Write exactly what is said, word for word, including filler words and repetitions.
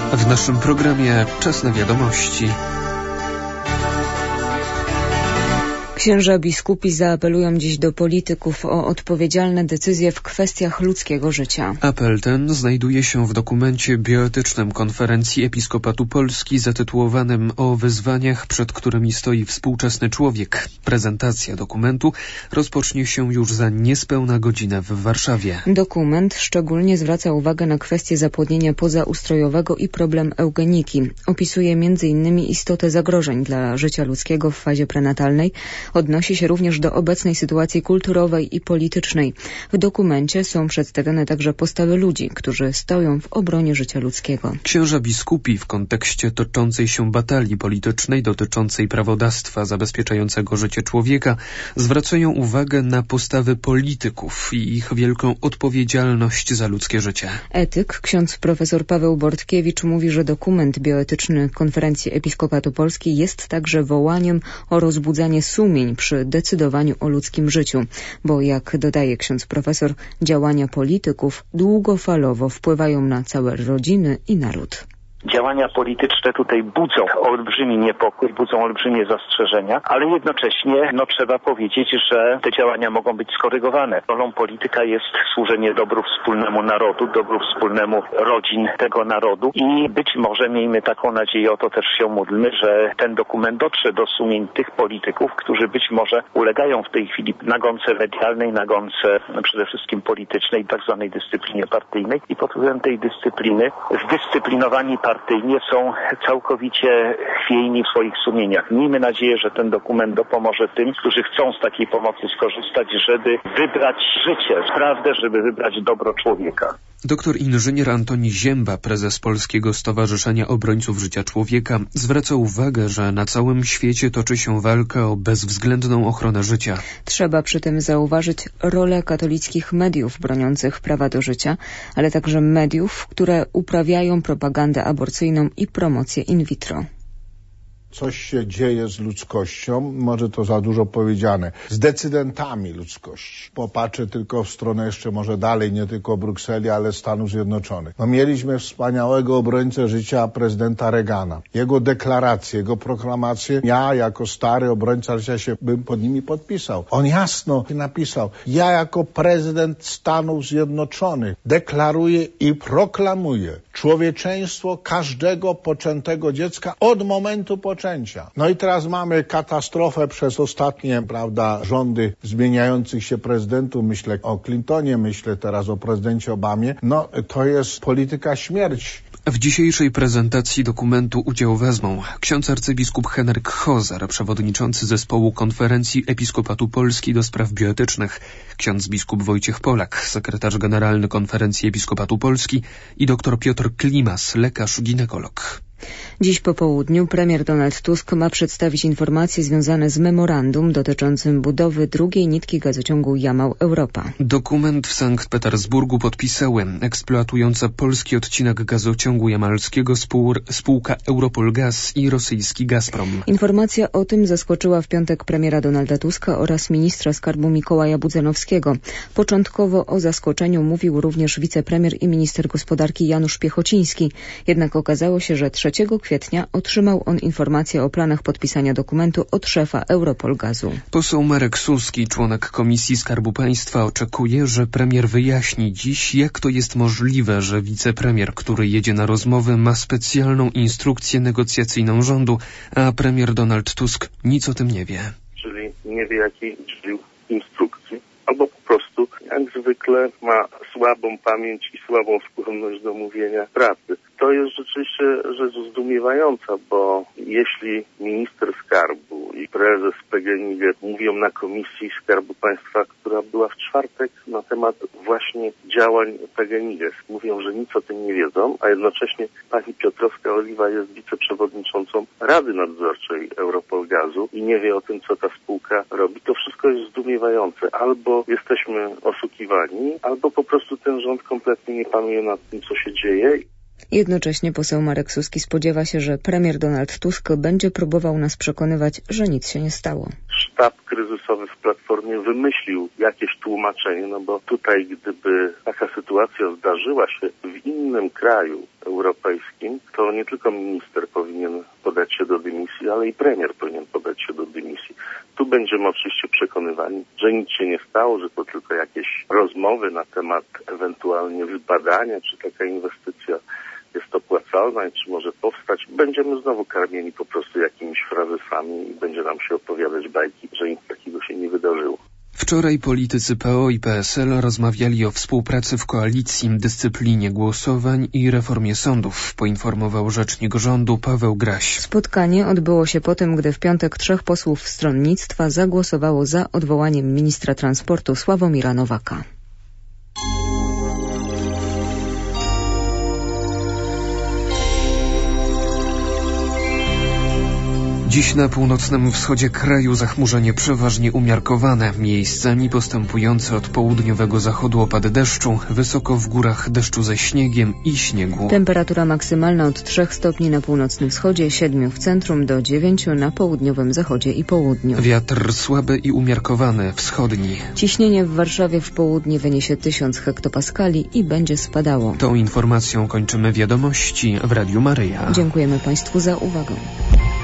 W naszym programie Czas na wiadomości. Księża biskupi zaapelują dziś do polityków o odpowiedzialne decyzje w kwestiach ludzkiego życia. Apel ten znajduje się w dokumencie bioetycznym Konferencji Episkopatu Polski zatytułowanym o wyzwaniach, przed którymi stoi współczesny człowiek. Prezentacja dokumentu rozpocznie się już za niespełna godzinę w Warszawie. Dokument szczególnie zwraca uwagę na kwestię zapłodnienia pozaustrojowego i problem eugeniki. Opisuje między innymi istotę zagrożeń dla życia ludzkiego w fazie prenatalnej. Odnosi się również do obecnej sytuacji kulturowej i politycznej. W dokumencie są przedstawione także postawy ludzi, którzy stoją w obronie życia ludzkiego. Księża biskupi w kontekście toczącej się batalii politycznej dotyczącej prawodawstwa zabezpieczającego życie człowieka zwracają uwagę na postawy polityków i ich wielką odpowiedzialność za ludzkie życie. Etyk, ksiądz profesor Paweł Bortkiewicz mówi, że dokument bioetyczny Konferencji Episkopatu Polski jest także wołaniem o rozbudzanie sumień przy decydowaniu o ludzkim życiu, bo jak dodaje ksiądz profesor, działania polityków długofalowo wpływają na całe rodziny i naród. Działania polityczne tutaj budzą olbrzymi niepokój, budzą olbrzymie zastrzeżenia, ale jednocześnie no, trzeba powiedzieć, że te działania mogą być skorygowane. Rolą polityka jest służenie dobru wspólnemu narodu, dobru wspólnemu rodzin tego narodu i być może, miejmy taką nadzieję, o to też się módlmy, że ten dokument dotrze do sumień tych polityków, którzy być może ulegają w tej chwili nagonce medialnej, nagonce przede wszystkim politycznej, tak zwanej dyscyplinie partyjnej i pod wpływem tej dyscypliny zdyscyplinowani partyjnie są całkowicie chwiejni w swoich sumieniach. Miejmy nadzieję, że ten dokument dopomoże tym, którzy chcą z takiej pomocy skorzystać, żeby wybrać życie, prawdę, żeby wybrać dobro człowieka. Doktor inżynier Antoni Zięba, prezes Polskiego Stowarzyszenia Obrońców Życia Człowieka, zwraca uwagę, że na całym świecie toczy się walka o bezwzględną ochronę życia. Trzeba przy tym zauważyć rolę katolickich mediów broniących prawa do życia, ale także mediów, które uprawiają propagandę aborcyjną i promocję in vitro. Coś się dzieje z ludzkością, może to za dużo powiedziane, z decydentami ludzkości. Popatrzę tylko w stronę jeszcze może dalej, nie tylko Brukseli, ale Stanów Zjednoczonych. No, mieliśmy wspaniałego obrońcę życia prezydenta Reagana. Jego deklaracje, jego proklamacje, ja jako stary obrońca życia się bym pod nimi podpisał. On jasno napisał, ja jako prezydent Stanów Zjednoczonych deklaruję i proklamuję człowieczeństwo każdego poczętego dziecka od momentu poczęcia. No i teraz mamy katastrofę przez ostatnie, prawda, rządy zmieniających się prezydentów. Myślę o Clintonie, myślę teraz o prezydencie Obamie. No to jest polityka śmierci. W dzisiejszej prezentacji dokumentu udział wezmą ksiądz arcybiskup Henryk Chozer, przewodniczący zespołu Konferencji Episkopatu Polski do spraw bioetycznych, ksiądz biskup Wojciech Polak, sekretarz generalny Konferencji Episkopatu Polski i dr Piotr Klimas, lekarz ginekolog. Dziś po południu premier Donald Tusk ma przedstawić informacje związane z memorandum dotyczącym budowy drugiej nitki gazociągu Jamał-Europa. Dokument w Sankt Petersburgu podpisały eksploatująca polski odcinek gazociągu jamalskiego spół, spółka Europol Gaz i rosyjski Gazprom. Informacja o tym zaskoczyła w piątek premiera Donalda Tuska oraz ministra skarbu Mikołaja Budzanowskiego. Początkowo o zaskoczeniu mówił również wicepremier i minister gospodarki Janusz Piechociński. Jednak okazało się, że trzeciego kwietnia otrzymał on informację o planach podpisania dokumentu od szefa Europol Gazu. Poseł Marek Suski, członek Komisji Skarbu Państwa, oczekuje, że premier wyjaśni dziś, jak to jest możliwe, że wicepremier, który jedzie na rozmowy, ma specjalną instrukcję negocjacyjną rządu, a premier Donald Tusk nic o tym nie wie. Czyli nie wie, jakiej udzielił instrukcji, albo po prostu, jak zwykle, ma słabą pamięć i słabą skłonność do mówienia prawdy. To jest rzeczywiście rzecz zdumiewająca, bo jeśli minister skarbu i prezes P G N I G mówią na Komisji Skarbu Państwa, która była w czwartek, na temat właśnie działań P G N I G, mówią, że nic o tym nie wiedzą, a jednocześnie pani Piotrowska-Oliwa jest wiceprzewodniczącą Rady Nadzorczej Europol Gazu i nie wie o tym, co ta spółka robi. To wszystko jest zdumiewające. Albo jesteśmy oszukiwani, albo po prostu ten rząd kompletnie nie panuje nad tym, co się dzieje. Jednocześnie poseł Marek Suski spodziewa się, że premier Donald Tusk będzie próbował nas przekonywać, że nic się nie stało. Sztab kryzysowy w Platformie wymyślił jakieś tłumaczenie, no bo tutaj gdyby taka sytuacja zdarzyła się w innym kraju europejskim, to nie tylko minister powinien podać się do dymisji, ale i premier powinien podać się do dymisji. Tu będziemy oczywiście przekonywani, że nic się nie stało, że to tylko jakieś rozmowy na temat ewentualnie wybadania, czy taka inwestycja jest opłacalna i czy może powstać. Będziemy znowu karmieni po prostu jakimiś frazesami i będzie nam się opowiadać bajki, że nic takiego się nie wydarzyło. Wczoraj politycy P O i P S L rozmawiali o współpracy w koalicji, dyscyplinie głosowań i reformie sądów, poinformował rzecznik rządu Paweł Graś. Spotkanie odbyło się po tym, gdy w piątek trzech posłów stronnictwa zagłosowało za odwołaniem ministra transportu Sławomira Nowaka. Dziś na północnym wschodzie kraju zachmurzenie przeważnie umiarkowane, miejscami postępujące od południowego zachodu opady deszczu, wysoko w górach deszczu ze śniegiem i śniegu. Temperatura maksymalna od trzech stopni na północnym wschodzie, siedmiu w centrum do dziewięciu na południowym zachodzie i południu. Wiatr słaby i umiarkowany, wschodni. Ciśnienie w Warszawie w południe wyniesie tysiąc hektopaskali i będzie spadało. Tą informacją kończymy wiadomości w Radiu Maryja. Dziękujemy Państwu za uwagę.